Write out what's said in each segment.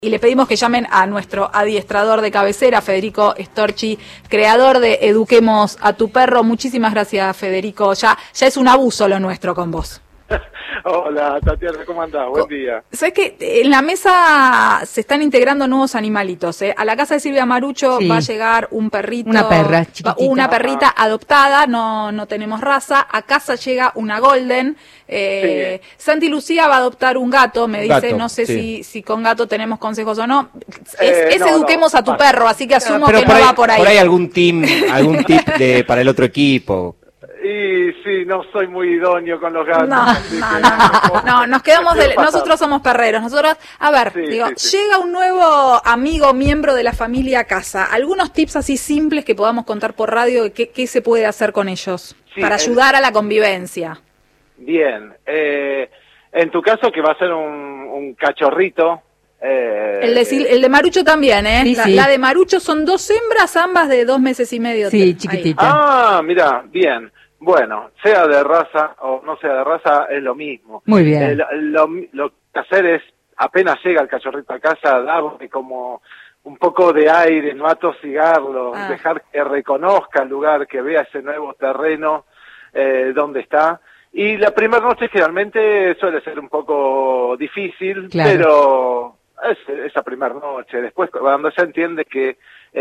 Y le pedimos que llamen a nuestro adiestrador de cabecera, Federico Storchi, creador de Eduquemos a tu Perro. Muchísimas gracias, Federico. Ya es un abuso lo nuestro con vos. Hola, Tatiana, ¿cómo andás? Buen día. ¿Sabés que en la mesa se están integrando nuevos animalitos? A la casa de Silvia Marucho va a llegar un perrito. Una perra chiquitita. Una perrita adoptada, no tenemos raza. A casa llega una golden. Santi Lucía va a adoptar un gato, me dice. No sé si con gato tenemos consejos o no. Es Eduquemos a tu Perro, así que asumo que no va por ahí. Por ahí algún tip para el otro equipo. Y sí, no soy muy idóneo con los gatos. No, nos quedamos nosotros somos perreros. Nosotros, llega un nuevo amigo, miembro de la familia a casa. Algunos tips así simples que podamos contar por radio, ¿qué se puede hacer con ellos para ayudar a la convivencia? Bien, en tu caso que va a ser un cachorrito. El de Marucho también, Sí. La de Marucho son 2 hembras, ambas de 2 meses y medio. Sí, chiquitita. Ah, mira, bien. Bueno, sea de raza o no sea de raza, es lo mismo. Muy bien. Lo que hacer es, apenas llega el cachorrito a casa, darle como un poco de aire, no atosigarlo, dejar que reconozca el lugar, que vea ese nuevo terreno donde está. Y la primera noche generalmente suele ser un poco difícil, pero es esa primera noche. Después, cuando se entiende que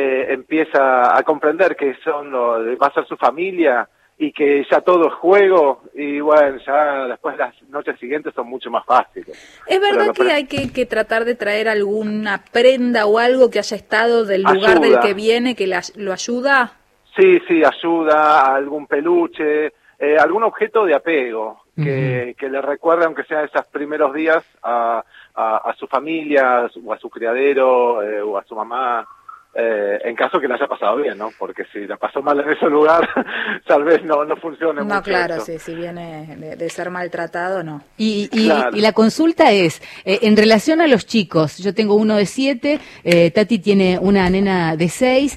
empieza a comprender que va a ser su familia, y que ya todo es juego, y bueno, ya después las noches siguientes son mucho más fáciles. ¿Es verdad que hay que tratar de traer alguna prenda o algo que haya estado del lugar del que viene, que lo ayuda? Sí, ayuda, algún peluche, algún objeto de apego, que le recuerde, aunque sea esos primeros días, a su familia, o a su criadero, o a su mamá. En caso que la haya pasado bien, ¿no? Porque si la pasó mal en ese lugar, tal vez no funcione mucho. No, claro, si viene de ser maltratado, no. Y la consulta es, en relación a los chicos, yo tengo uno de 7, Tati tiene una nena de 6,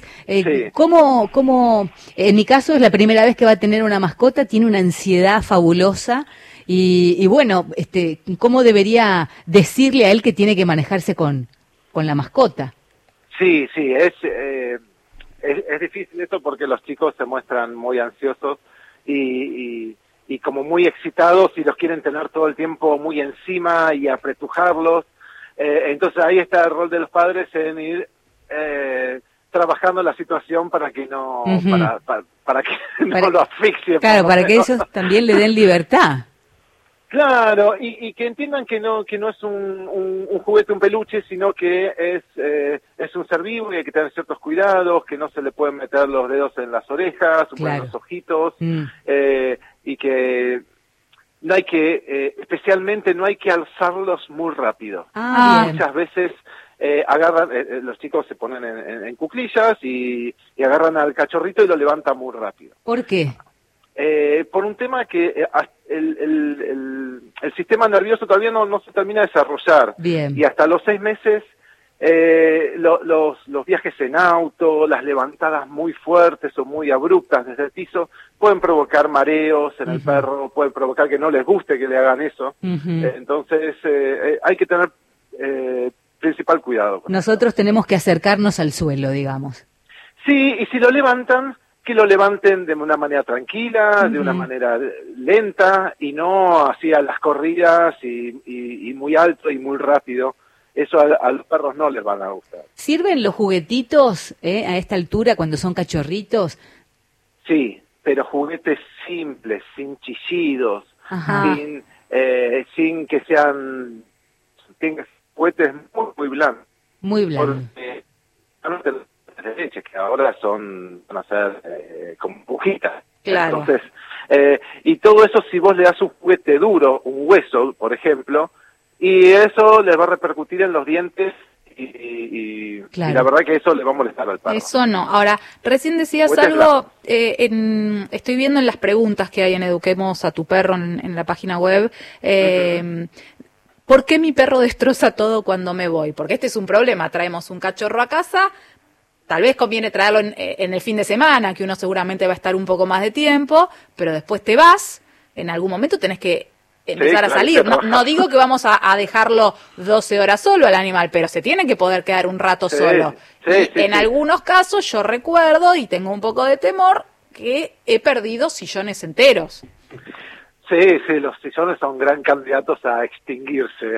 ¿cómo, en mi caso es la primera vez que va a tener una mascota, tiene una ansiedad fabulosa, y bueno, ¿cómo debería decirle a él que tiene que manejarse con la mascota? Sí, es difícil esto porque los chicos se muestran muy ansiosos y como muy excitados y los quieren tener todo el tiempo muy encima y apretujarlos. Entonces ahí está el rol de los padres en ir trabajando la situación para que no para que no lo asfixie. Claro, para que ellos también le den libertad. Claro, y que entiendan que no es un juguete, un peluche, sino que es un ser vivo y hay que tener ciertos cuidados, que no se le pueden meter los dedos en las orejas, o en los ojitos, y que no hay que, especialmente no hay que alzarlos muy rápido. Muchas veces agarran, los chicos se ponen en cuclillas y agarran al cachorrito y lo levantan muy rápido. ¿Por qué? Por un tema que el sistema nervioso todavía no se termina de desarrollar. Bien. Y hasta los 6 meses los viajes en auto, las levantadas muy fuertes o muy abruptas desde el piso pueden provocar mareos en el perro, pueden provocar que no les guste que le hagan eso. Entonces hay que tener principal cuidado. Nosotros tenemos que acercarnos al suelo, digamos. Sí, y si lo levantan, que lo levanten de una manera tranquila, de una manera lenta, y no así a las corridas y muy alto y muy rápido. Eso a los perros no les van a gustar. ¿Sirven los juguetitos a esta altura cuando son cachorritos? Sí, pero juguetes simples, sin chillidos, sin que sean juguetes muy blancos. Muy blancos. Porque, de leche, que ahora van a ser como pujitas. Claro. Entonces, y todo eso si vos le das un juguete duro, un hueso, por ejemplo, y eso les va a repercutir en los dientes y la verdad que eso le va a molestar al perro. Eso no. Ahora, recién decías algo, estoy viendo en las preguntas que hay en Eduquemos a tu Perro en la página web, ¿por qué mi perro destroza todo cuando me voy? Porque este es un problema, traemos un cachorro a casa. Tal vez conviene traerlo en el fin de semana, que uno seguramente va a estar un poco más de tiempo, pero después te vas, en algún momento tenés que empezar a salir. No digo que vamos a dejarlo 12 horas solo al animal, pero se tiene que poder quedar un rato solo. En algunos casos yo recuerdo, y tengo un poco de temor, que he perdido sillones enteros. Sí, los sillones son gran candidatos a extinguirse.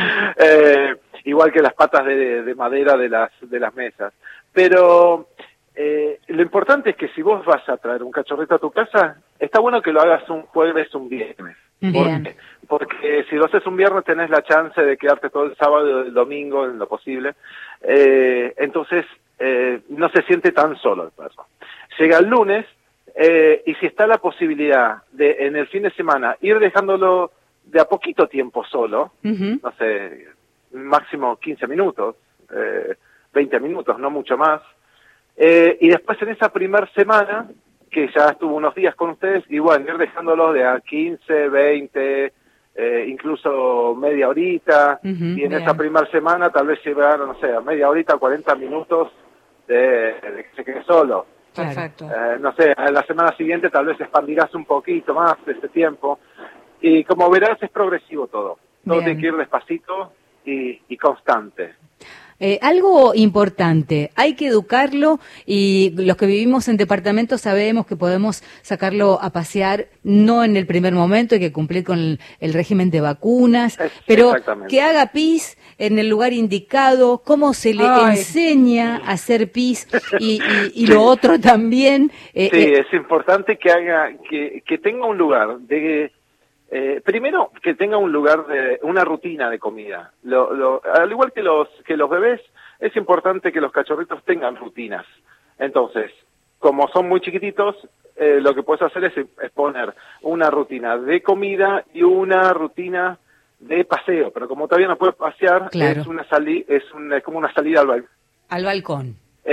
Igual que las patas de madera de las mesas. Pero lo importante es que si vos vas a traer un cachorrito a tu casa, está bueno que lo hagas un jueves o un viernes. Porque si lo haces un viernes tenés la chance de quedarte todo el sábado y el domingo en lo posible. Entonces no se siente tan solo el perro. Llega el lunes y si está la posibilidad de en el fin de semana ir dejándolo de a poquito tiempo solo, no sé, máximo 15 minutos, 20 minutos, no mucho más, y después en esa primer semana que ya estuvo unos días con ustedes, igual ir dejándolo de a 15, 20, incluso media horita, y en esa primera semana tal vez llevar, no sé, a media horita, 40 minutos de que se quede solo. Perfecto. No sé, a la semana siguiente tal vez expandirás un poquito más de ese tiempo, y como verás es progresivo todo tiene que ir despacito y constante. Algo importante, hay que educarlo, y los que vivimos en departamentos sabemos que podemos sacarlo a pasear no en el primer momento, hay que cumplir con el régimen de vacunas, pero que haga pis en el lugar indicado, cómo se le enseña a hacer pis y lo otro también. Es importante que haga, que tenga un lugar de... primero, que tenga un lugar una rutina de comida. Al igual que los bebés, es importante que los cachorritos tengan rutinas. Entonces, como son muy chiquititos, lo que puedes hacer es poner una rutina de comida y una rutina de paseo. Pero como todavía no puedes pasear, es como una salida al balcón. Al balcón.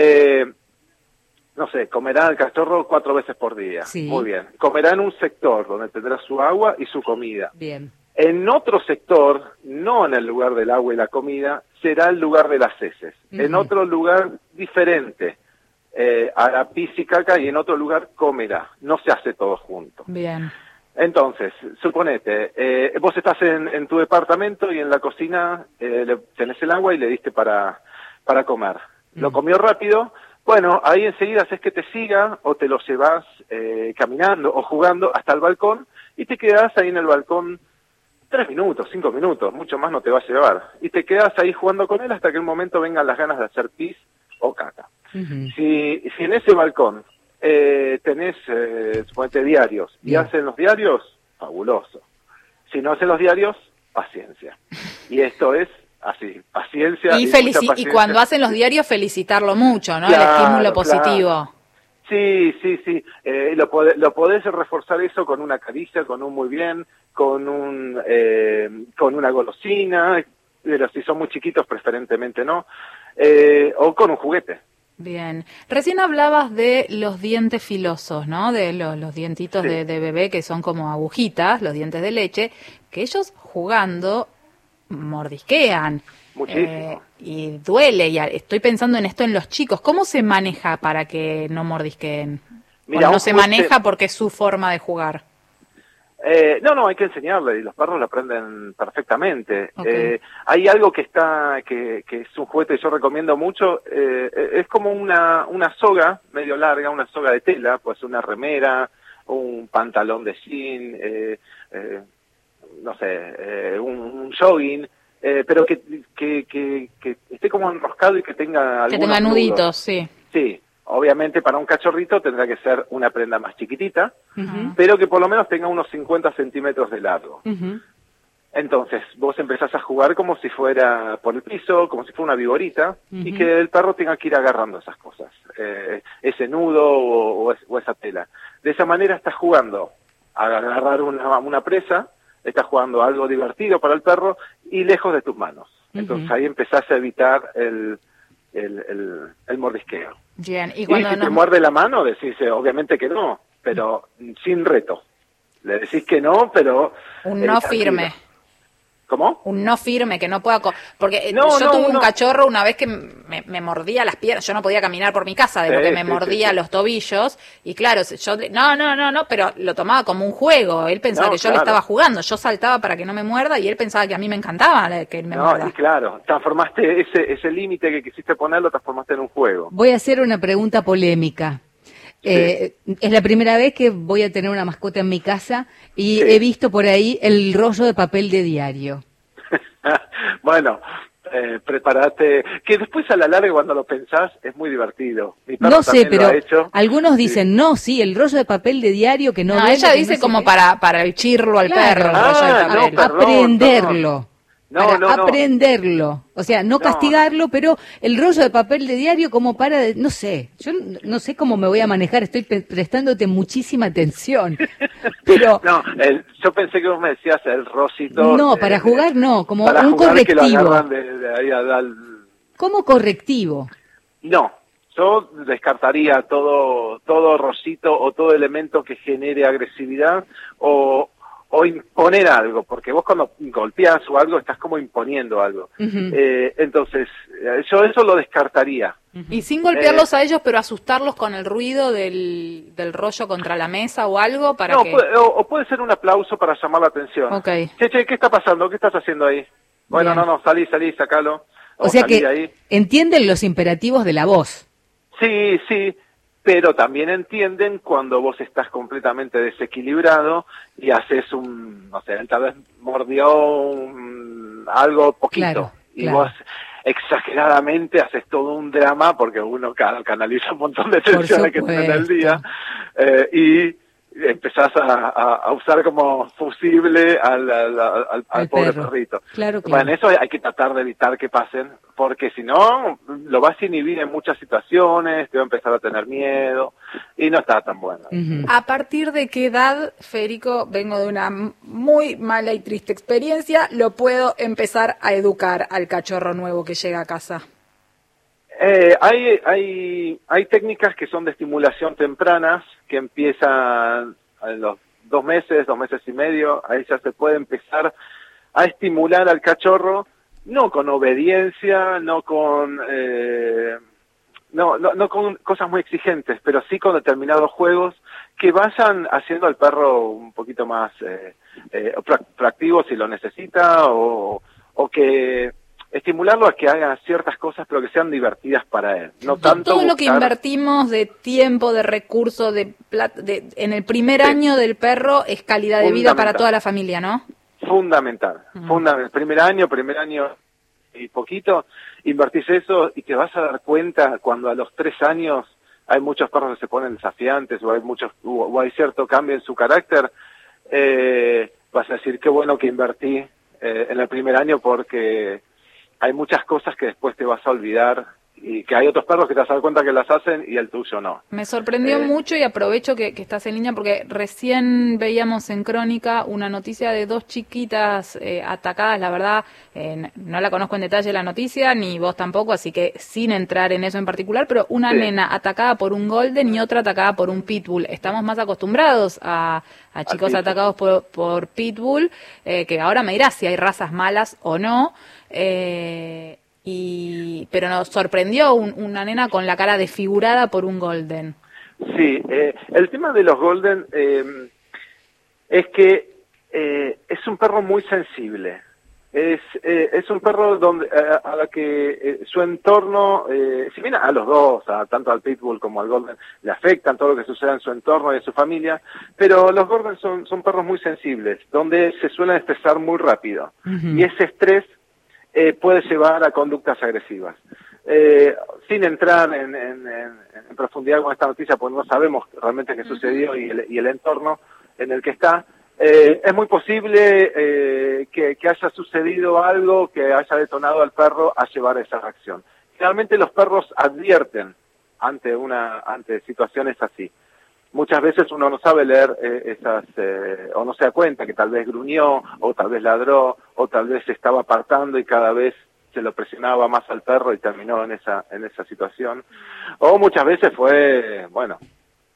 No sé, comerá el cachorro 4 veces por día. Sí. Muy bien. Comerá en un sector donde tendrá su agua y su comida. Bien. En otro sector, no en el lugar del agua y la comida, será el lugar de las heces. En otro lugar diferente, hará pis y caca, y en otro lugar comerá. No se hace todo junto. Bien. Entonces, suponete, vos estás en tu departamento y en la cocina tenés el agua y le diste para comer. Lo comió rápido. Bueno, ahí enseguida haces que te siga, o te lo llevas caminando o jugando hasta el balcón, y te quedás ahí en el balcón 3 minutos, 5 minutos, mucho más no te va a llevar. Y te quedás ahí jugando con él hasta que en un momento vengan las ganas de hacer pis o caca. Si en ese balcón tenés, suponete, diarios, y hacen los diarios, fabuloso. Si no hacen los diarios, paciencia. Y esto es... así, paciencia. Y cuando hacen los diarios, felicitarlo mucho, ¿no? Claro, el estímulo positivo. Sí. Lo podés reforzar eso con una caricia, con un muy bien, con una golosina, pero si son muy chiquitos, preferentemente no, o con un juguete. Bien. Recién hablabas de los dientes filosos, ¿no? De los dientitos de bebé, que son como agujitas, los dientes de leche, que ellos jugando mordisquean. Muchísimo. Y duele, y estoy pensando en esto en los chicos. ¿Cómo se maneja para que no mordisqueen? Mira, no se maneja porque es su forma de jugar. No, hay que enseñarle, y los perros lo aprenden perfectamente. Okay. Hay algo que es un juguete que yo recomiendo mucho, es como una soga medio larga, una soga de tela, pues una remera, un pantalón de jean, no sé, un jogging, pero que esté como enroscado y que tenga algunos nuditos, nudos. sí. Sí, obviamente para un cachorrito tendrá que ser una prenda más chiquitita, pero que por lo menos tenga unos 50 centímetros de largo. Entonces, vos empezás a jugar como si fuera por el piso, como si fuera una vigorita, y que el perro tenga que ir agarrando esas cosas, ese nudo o esa tela. De esa manera estás jugando a agarrar una presa, estás jugando algo divertido para el perro y lejos de tus manos. Entonces ahí empezás a evitar el mordisqueo. Bien. Y si te muerde la mano, decís obviamente que no, pero sin reto. Le decís que no, pero... Un no firme. ¿Cómo? Un no firme, que no pueda... Porque yo tuve un cachorro una vez que me mordía las piernas, yo no podía caminar por mi casa de lo que me mordía los tobillos, y claro, yo no, pero lo tomaba como un juego, él pensaba que yo le estaba jugando, yo saltaba para que no me muerda y él pensaba que a mí me encantaba que él me muerda. Y claro, transformaste ese límite que quisiste ponerlo, transformaste en un juego. Voy a hacer una pregunta polémica. Es la primera vez que voy a tener una mascota en mi casa y he visto por ahí el rollo de papel de diario. Bueno, prepárate, que después a la larga cuando lo pensás es muy divertido. Mi perro no sé, pero hecho. Algunos dicen, no, sí, el rollo de papel de diario que no... No, ella dice como para el chirlo al perro. El rollo de papel. Aprenderlo. No. Aprenderlo, o sea, no castigarlo, pero el rollo de papel de diario como no sé, yo no sé cómo me voy a manejar, estoy prestándote muchísima atención, pero... yo pensé que vos me decías el rosito... No, para jugar no, como un correctivo. Como correctivo. No, yo descartaría todo rosito o todo elemento que genere agresividad o imponer algo, porque vos cuando golpeás o algo estás como imponiendo algo. Entonces, yo eso lo descartaría. Y sin golpearlos a ellos, pero asustarlos con el ruido del rollo contra la mesa o algo para que... o puede ser un aplauso para llamar la atención. Okay. Che, ¿qué está pasando? ¿Qué estás haciendo ahí? Bueno, Bien. no, salí, sacalo. O sea que ahí. Entienden los imperativos de la voz. Sí, pero también entienden cuando vos estás completamente desequilibrado y haces no sé, tal vez mordió algo poquito, claro. Vos exageradamente haces todo un drama porque uno canaliza un montón de tensiones que tiene en el día y empezás a usar como fusible al pobre perrito. Claro. Bueno, eso hay que tratar de evitar que pasen, porque si no, lo vas a inhibir en muchas situaciones, te va a empezar a tener miedo, y no está tan bueno. ¿A partir de qué edad, Federico, vengo de una muy mala y triste experiencia, lo puedo empezar a educar al cachorro nuevo que llega a casa? Hay técnicas que son de estimulación tempranas, que empiezan a los 2 meses y medio, ahí ya se puede empezar a estimular al cachorro, no con obediencia, no con cosas muy exigentes, pero sí con determinados juegos que vayan haciendo al perro un poquito más proactivo si lo necesita, o que estimularlo a que haga ciertas cosas pero que sean divertidas para él. No tanto todo lo que invertimos de tiempo, de recursos, de plata, en el primer año del perro es calidad de vida para toda la familia, ¿no? Fundamental. Primer año y poquito, invertís eso y te vas a dar cuenta cuando a los 3 años hay muchos perros que se ponen desafiantes o hay cierto cambio en su carácter, vas a decir qué bueno que invertí en el primer año, porque hay muchas cosas que después te vas a olvidar y que hay otros perros que te vas a dar cuenta que las hacen y el tuyo no. Me sorprendió mucho, y aprovecho que estás en línea porque recién veíamos en Crónica una noticia de 2 chiquitas atacadas. La verdad, no la conozco en detalle la noticia, ni vos tampoco, así que sin entrar en eso en particular, pero una nena atacada por un golden y otra atacada por un pitbull. Estamos más acostumbrados a chicos atacados por pitbull, que ahora me dirás si hay razas malas o no, pero nos sorprendió una nena con la cara desfigurada por un golden. Sí, el tema de los golden es que es un perro muy sensible. Es un perro donde a la que su entorno, si bien a los dos, tanto al pitbull como al golden, le afectan todo lo que suceda en su entorno y en su familia, pero los golden son perros muy sensibles, donde se suelen estresar muy rápido. Y ese estrés puede llevar a conductas agresivas. Sin entrar en profundidad con esta noticia, porque no sabemos realmente qué sucedió y el entorno en el que está, es muy posible que haya sucedido algo que haya detonado al perro a llevar esa reacción. Generalmente los perros advierten ante situaciones así. Muchas veces uno no sabe leer o no se da cuenta que tal vez gruñó, o tal vez ladró, o tal vez se estaba apartando y cada vez se lo presionaba más al perro y terminó en esa situación. O muchas veces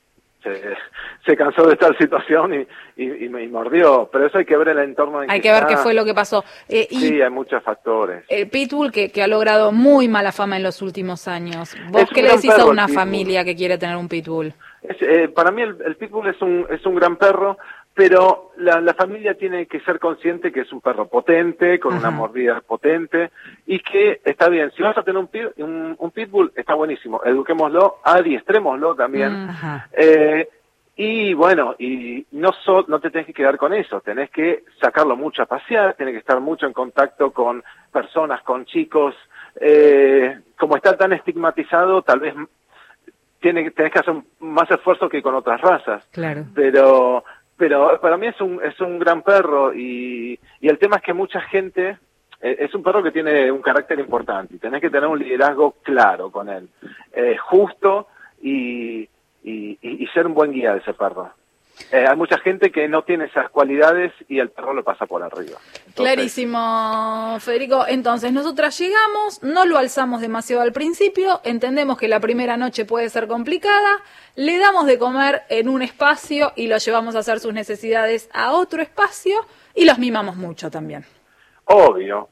se cansó de esta situación y me mordió. Pero eso hay que ver el entorno en hay que ver qué fue lo que pasó. Sí, hay muchos factores. El Pitbull que ha logrado muy mala fama en los últimos años. ¿Vos qué le decís a una familia que quiere tener un Pitbull? Para mí el Pitbull es un gran perro, pero la familia tiene que ser consciente que es un perro potente, con una mordida potente, y que está bien, si vas a tener un Pitbull, está buenísimo, eduquémoslo, adiestrémoslo también, y bueno, y no te tenés que quedar con eso, tenés que sacarlo mucho a pasear, tenés que estar mucho en contacto con personas, con chicos, como está tan estigmatizado, tal vez tenés que hacer más esfuerzo que con otras razas. Claro. Pero para mí es un gran perro y el tema es que mucha gente, es un perro que tiene un carácter importante y tenés que tener un liderazgo claro con él, justo y ser un buen guía de ese perro. Hay mucha gente que no tiene esas cualidades y el perro lo pasa por arriba. Entonces, clarísimo, Federico. Entonces, nosotras llegamos, no lo alzamos demasiado al principio, entendemos que la primera noche puede ser complicada, le damos de comer en un espacio y lo llevamos a hacer sus necesidades a otro espacio y los mimamos mucho también. Obvio.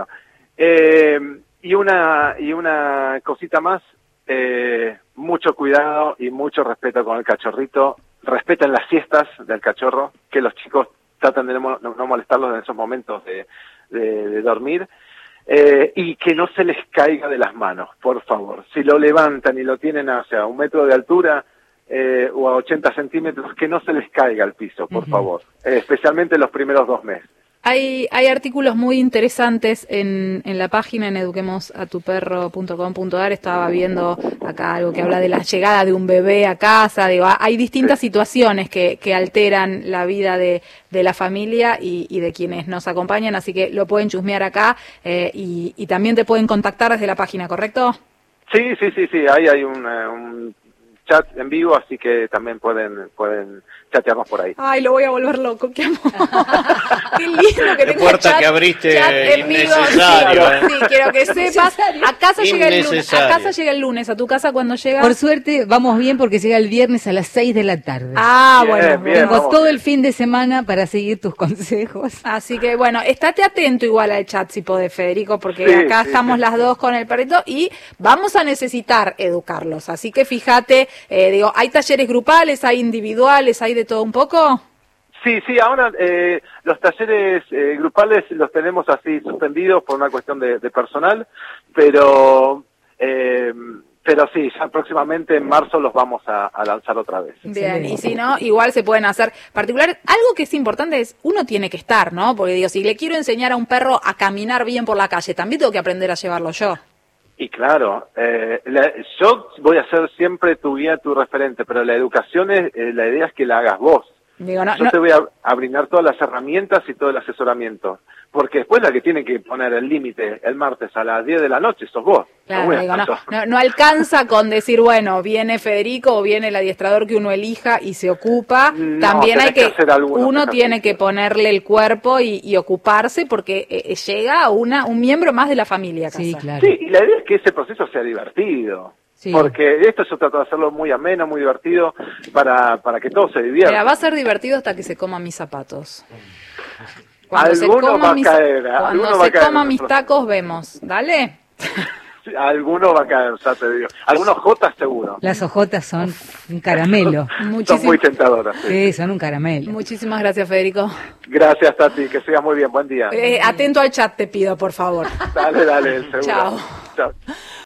Y una cosita más, mucho cuidado y mucho respeto con el cachorrito. Respeten las siestas del cachorro, que los chicos tratan de no molestarlos en esos momentos de dormir, y que no se les caiga de las manos, por favor. Si lo levantan y lo tienen hacia 1 metro de altura o a 80 centímetros, que no se les caiga al piso, por favor, especialmente los primeros 2 meses. Hay artículos muy interesantes en la página en eduquemosatuperro.com.ar. Estaba viendo acá algo que habla de la llegada de un bebé a casa. Digo, hay distintas situaciones que alteran la vida de la familia y de quienes nos acompañan, así que lo pueden chusmear acá y también te pueden contactar desde la página, ¿correcto? Sí, ahí hay un chat en vivo, así que también pueden chatearnos por ahí. Ay, lo voy a volver loco, qué amor. Qué lindo que tenga puerta chat, que abriste chat en vivo. innecesario. Sí, quiero que sepas. A casa llega el lunes, a tu casa cuando llega. Por suerte vamos bien porque llega el viernes a las 6 de la tarde. Bueno. Tengo todo el fin de semana para seguir tus consejos. Así que bueno, estate atento igual al chat si podés, Federico, porque acá estamos las dos con el perrito y vamos a necesitar educarlos. Así que fíjate, hay talleres grupales, hay individuales, hay de todo un poco. Sí, ahora los talleres grupales los tenemos así suspendidos por una cuestión de personal, pero sí, ya próximamente en marzo los vamos a lanzar otra vez. Bien, y si no, igual se pueden hacer particulares. Algo que es importante es, uno tiene que estar, ¿no? Porque digo, si le quiero enseñar a un perro a caminar bien por la calle, también tengo que aprender a llevarlo yo. Y claro, yo voy a ser siempre tu guía, tu referente, pero la educación la idea es que la hagas vos. Yo te voy a brindar todas las herramientas y todo el asesoramiento, porque después la que tiene que poner el límite el martes a las 10 de la noche sos vos. Claro, no alcanza con decir, bueno, viene Federico o viene el adiestrador que uno elija y se ocupa. También hay que uno tiene que ponerle el cuerpo y ocuparse porque llega un miembro más de la familia a casa. Sí, claro. Sí, y la idea es que ese proceso sea divertido. Sí. Porque esto yo trato de hacerlo muy ameno, muy divertido, para que todo se divierta. Mira, va a ser divertido hasta que se coma mis zapatos. Cuando se coma mis tacos, vemos. Dale. Sí, alguno va a caer, ya te digo. Algunos jotas seguro. Las ojotas son un caramelo. Son muy tentadoras. Sí, son un caramelo. Muchísimas gracias, Federico. Gracias, Tati, que sigas muy bien. Buen día. Atento al chat, te pido, por favor. Dale, seguro. Chao.